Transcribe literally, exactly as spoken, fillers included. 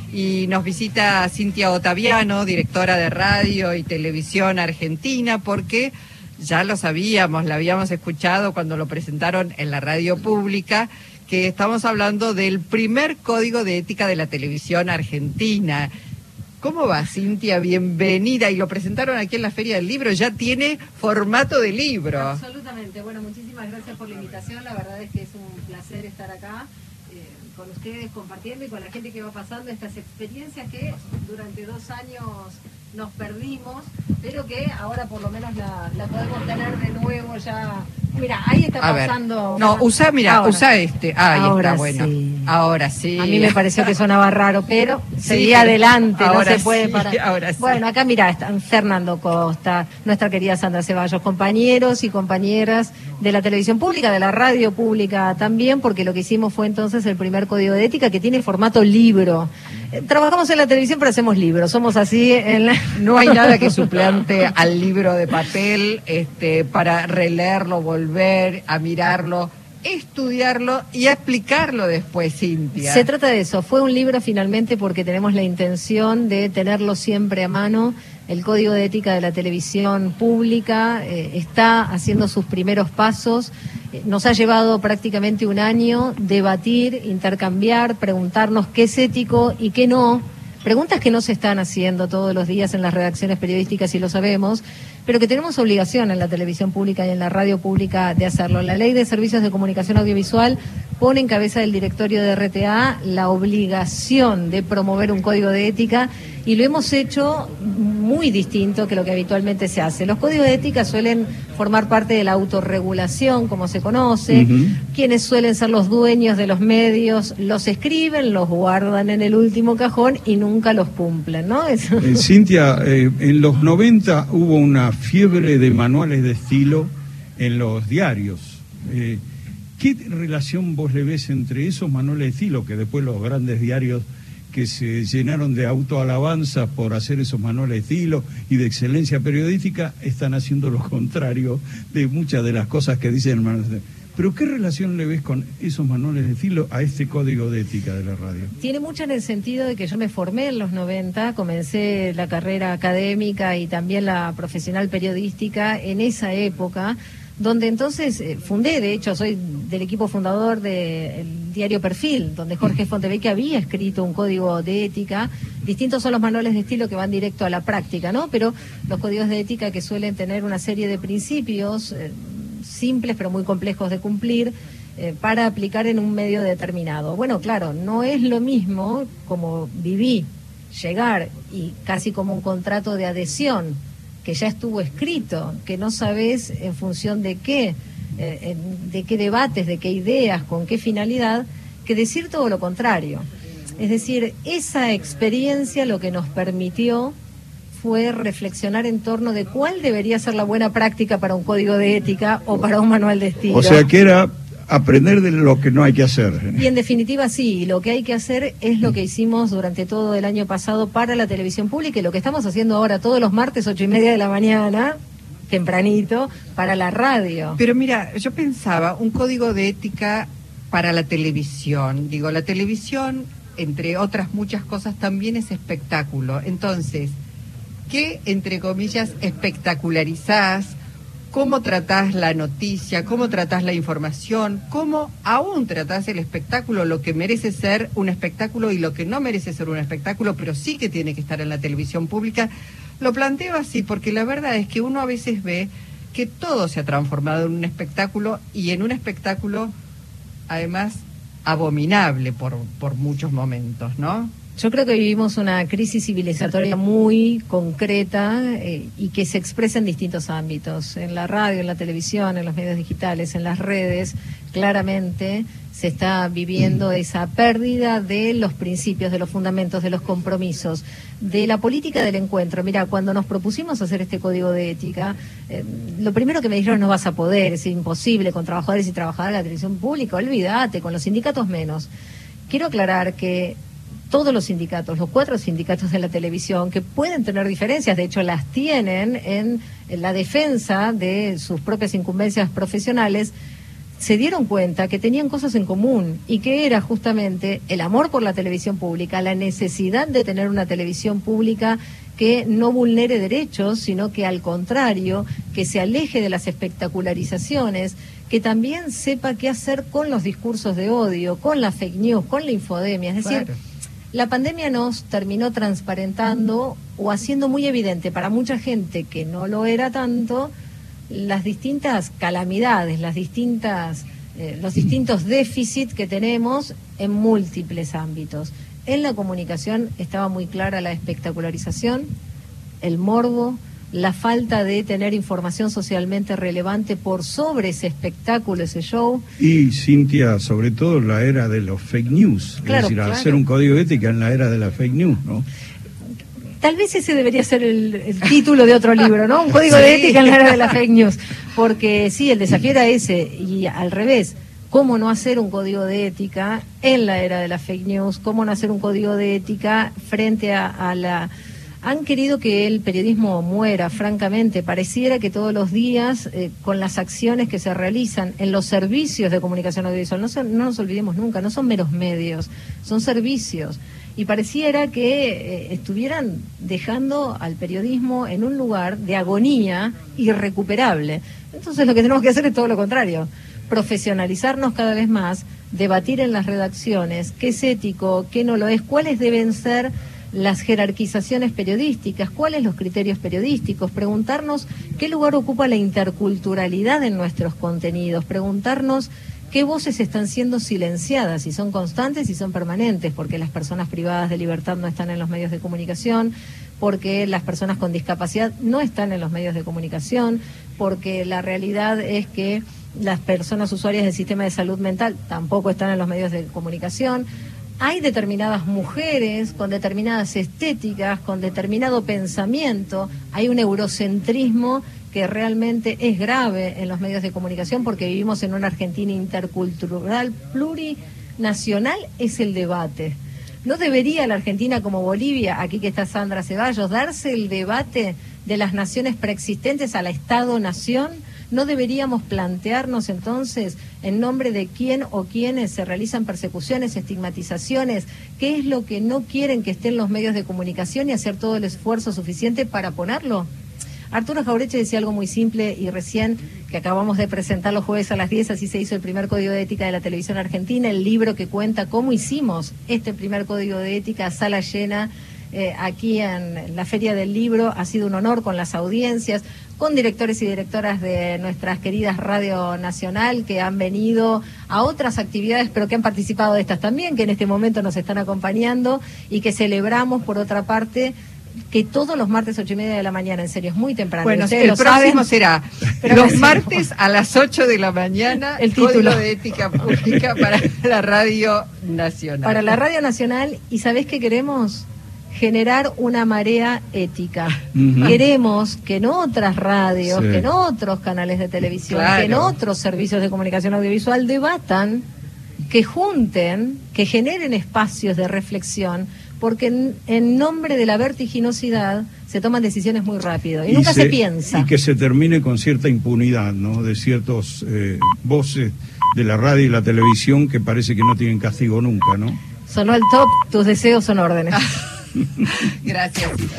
y nos visita Cintia Ottaviano, directora de Radio y Televisión Argentina, porque ya lo sabíamos, la habíamos escuchado cuando lo presentaron en la radio pública, que estamos hablando del primer código de ética de la televisión argentina. ¿Cómo va, Cintia? Bienvenida. Y lo presentaron aquí en la Feria del Libro, ya tiene formato de libro. Absolutamente. Bueno, muchísimas gracias por la invitación. La verdad es que es un placer estar acá eh, con ustedes, compartiendo y con la gente que va pasando estas experiencias que durante dos años nos perdimos, pero que ahora por lo menos la, la podemos tener de nuevo ya. Mira, ahí está a pasando. Ver. No, usa, mira, ahora. usa este. Ah, ahí ahora está, bueno. Sí. Ahora sí. A mí me pareció que sonaba raro, pero sí, seguía adelante, no se puede sí, parar. Ahora sí. Bueno, acá mira, están Fernando Costa, nuestra querida Sandra Ceballos, compañeros y compañeras de la televisión pública, de la radio pública también, porque lo que hicimos fue entonces el primer código de ética que tiene formato libro. Eh, trabajamos en la televisión, pero hacemos libros, somos así en la... No hay nada que suplante al libro de papel, este, para releerlo, volver a mirarlo, estudiarlo y explicarlo después, Cintia. Se trata de eso, fue un libro finalmente porque tenemos la intención de tenerlo siempre a mano. El Código de Ética de la Televisión Pública eh, está haciendo sus primeros pasos. Eh, nos ha llevado prácticamente un año debatir, intercambiar, preguntarnos qué es ético y qué no. Preguntas que no se están haciendo todos los días en las redacciones periodísticas, y lo sabemos, pero que tenemos obligación en la televisión pública y en la radio pública de hacerlo. La Ley de Servicios de Comunicación Audiovisual pone en cabeza del directorio de R T A la obligación de promover un código de ética, y lo hemos hecho muy distinto que lo que habitualmente se hace. Los códigos de ética suelen formar parte de la autorregulación, como se conoce. Uh-huh. Quienes suelen ser los dueños de los medios los escriben, los guardan en el último cajón y nunca los cumplen, ¿no? Eso. Eh, Cintia, eh, en los noventa hubo una fiebre de manuales de estilo en los diarios. Eh, ¿Qué relación vos le ves entre esos manuales de estilo, que después los grandes diarios que se llenaron de autoalabanza por hacer esos manuales de estilo y de excelencia periodística, están haciendo lo contrario de muchas de las cosas que dicen el manual de estilo? ¿Pero qué relación le ves con esos manuales de estilo a este código de ética de la radio? Tiene mucho en el sentido de que yo me formé en los noventa, comencé la carrera académica y también la profesional periodística en esa época, donde entonces eh, fundé, de hecho soy del equipo fundador del diario Perfil, donde Jorge Fontevecchia había escrito un código de ética. Distintos son los manuales de estilo que van directo a la práctica, ¿no? Pero los códigos de ética que suelen tener una serie de principios eh, simples pero muy complejos de cumplir eh, para aplicar en un medio determinado. Bueno, claro, no es lo mismo como viví llegar y casi como un contrato de adhesión que ya estuvo escrito, que no sabés en función de qué, eh, de qué debates, de qué ideas, con qué finalidad, que decir todo lo contrario. Es decir, esa experiencia lo que nos permitió fue reflexionar en torno de cuál debería ser la buena práctica para un código de ética o para un manual de estilo. O sea que era aprender de lo que no hay que hacer. Y en definitiva sí, lo que hay que hacer es lo que hicimos durante todo el año pasado para la televisión pública y lo que estamos haciendo ahora todos los martes, ocho y media de la mañana, tempranito, para la radio. Pero mira, yo pensaba, un código de ética para la televisión. Digo, la televisión, entre otras muchas cosas, también es espectáculo. Entonces, ¿qué, entre comillas, espectacularizás? ¿Cómo tratás la noticia? ¿Cómo tratás la información? ¿Cómo aún tratás el espectáculo, lo que merece ser un espectáculo y lo que no merece ser un espectáculo, pero sí que tiene que estar en la televisión pública? Lo planteo así porque la verdad es que uno a veces ve que todo se ha transformado en un espectáculo y en un espectáculo, además, abominable por, por muchos momentos, ¿no? Yo creo que vivimos una crisis civilizatoria muy concreta eh, y que se expresa en distintos ámbitos, en la radio, en la televisión, en los medios digitales, en las redes. Claramente se está viviendo esa pérdida de los principios, de los fundamentos, de los compromisos, de la política del encuentro. Mira, cuando nos propusimos hacer este código de ética, eh, lo primero que me dijeron, no vas a poder, es imposible con trabajadores y trabajadoras de la televisión pública, olvídate, con los sindicatos menos. Quiero aclarar que todos los sindicatos, los cuatro sindicatos de la televisión, que pueden tener diferencias, de hecho las tienen en, en la defensa de sus propias incumbencias profesionales, se dieron cuenta que tenían cosas en común y que era justamente el amor por la televisión pública, la necesidad de tener una televisión pública que no vulnere derechos, sino que al contrario, que se aleje de las espectacularizaciones, que también sepa qué hacer con los discursos de odio, con la fake news, con la infodemia. Es decir, claro, la pandemia nos terminó transparentando o haciendo muy evidente para mucha gente que no lo era tanto las distintas calamidades, las distintas, eh, los distintos déficits que tenemos en múltiples ámbitos. En la comunicación estaba muy clara la espectacularización, el morbo, la falta de tener información socialmente relevante por sobre ese espectáculo, ese show. Y, Cintia, sobre todo la era de los fake news, claro, es decir, claro. hacer un código de ética en la era de la fake news, ¿no? Tal vez ese debería ser el, el título de otro libro, ¿no? Un código sí. de ética en la era de las fake news. Porque sí, el desafío era ese, y al revés, ¿cómo no hacer un código de ética en la era de las fake news? ¿Cómo no hacer un código de ética frente a, a la... Han querido que el periodismo muera, francamente. Pareciera que todos los días, eh, con las acciones que se realizan en los servicios de comunicación audiovisual, no, son, no nos olvidemos nunca, no son meros medios, son servicios. Y pareciera que eh, estuvieran dejando al periodismo en un lugar de agonía irrecuperable. Entonces lo que tenemos que hacer es todo lo contrario, profesionalizarnos cada vez más, debatir en las redacciones qué es ético, qué no lo es, cuáles deben ser las jerarquizaciones periodísticas, cuáles los criterios periodísticos, preguntarnos qué lugar ocupa la interculturalidad en nuestros contenidos, preguntarnos qué voces están siendo silenciadas, si son constantes, si son permanentes, porque las personas privadas de libertad no están en los medios de comunicación, porque las personas con discapacidad no están en los medios de comunicación, porque la realidad es que las personas usuarias del sistema de salud mental tampoco están en los medios de comunicación. Hay determinadas mujeres con determinadas estéticas, con determinado pensamiento, hay un eurocentrismo que realmente es grave en los medios de comunicación porque vivimos en una Argentina intercultural, plurinacional es el debate. ¿No debería la Argentina como Bolivia, aquí que está Sandra Ceballos, darse el debate de las naciones preexistentes a la Estado-nación? ¿No deberíamos plantearnos entonces en nombre de quién o quiénes se realizan persecuciones, estigmatizaciones, qué es lo que no quieren que esté en los medios de comunicación y hacer todo el esfuerzo suficiente para ponerlo? Arturo Jauretche decía algo muy simple y recién que acabamos de presentar los jueves a las diez, así se hizo el primer Código de Ética de la Televisión Argentina, el libro que cuenta cómo hicimos este primer Código de Ética a sala llena eh, aquí en la Feria del Libro. Ha sido un honor con las audiencias, con directores y directoras de nuestras queridas Radio Nacional que han venido a otras actividades, pero que han participado de estas también, que en este momento nos están acompañando y que celebramos, por otra parte, que todos los martes ocho y media de la mañana, en serio, es muy temprano. Bueno, ustedes el lo próximo saben, será los martes a las ocho de la mañana, el título Código de Ética Pública para la Radio Nacional. Para la Radio Nacional, y ¿sabés qué queremos? Generar una marea ética. Uh-huh. Queremos que en otras radios, sí. que en otros canales de televisión, claro. que en otros servicios de comunicación audiovisual debatan, que junten, que generen espacios de reflexión, porque en, en nombre de la vertiginosidad se toman decisiones muy rápido y, y nunca se, se piensa. Y que se termine con cierta impunidad, ¿no? De ciertos eh, voces de la radio y la televisión que parece que no tienen castigo nunca, ¿no? Sonó el top, tus deseos son órdenes. Gracias.